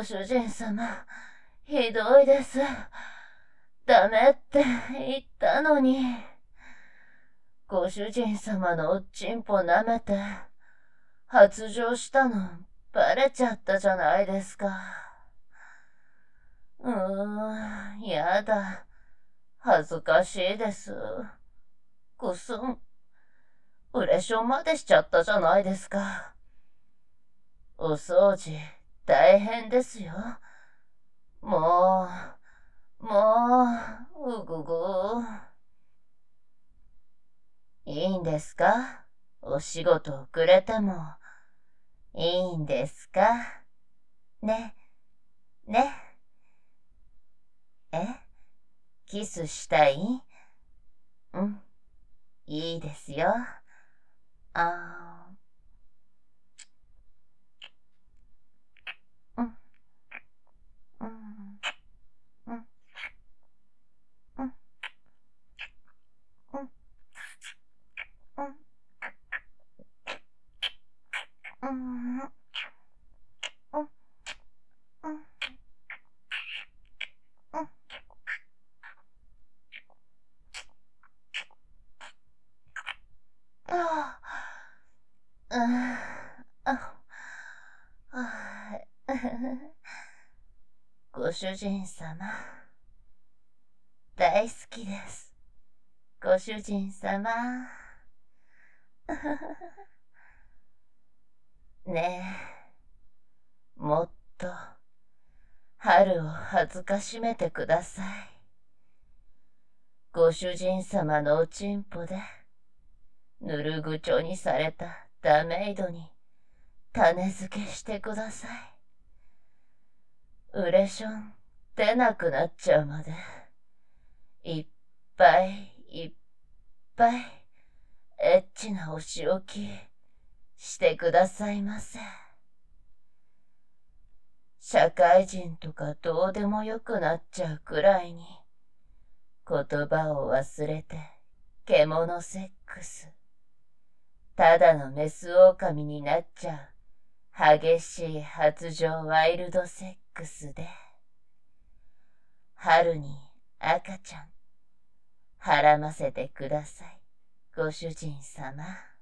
ご主人様、ひどいです。ダメって言ったのに。ご主人様のおっちんぽ舐めて、発情したのバレちゃったじゃないですか。やだ。恥ずかしいです。ぐすん。うれしょんまでしちゃったじゃないですか。お掃除、大変ですよ。もう、ぐぐ。いいんですか？お仕事遅れても、いいんですか？ね、ね。え？キスしたい？うん、いいですよ。あー、うん、うん、うん、うん、うん、うん、うん、うん、うん、うん、あー、うん、あ、あご主人様、大好きです。ご主人様。ねえ、もっと、春を恥ずかしめてください。ご主人様のおちんぽで、ぬるぐちょにされたダメイドに、種付けしてください。うれしょん、出なくなっちゃうまで、いっぱいいっぱい、エッチなお仕置き、してくださいませ。社会人とかどうでもよくなっちゃうくらいに、言葉を忘れて、獣セックス。ただのメス狼になっちゃう、激しい発情ワイルドセックスで、春に赤ちゃん、はらませてください、ご主人様。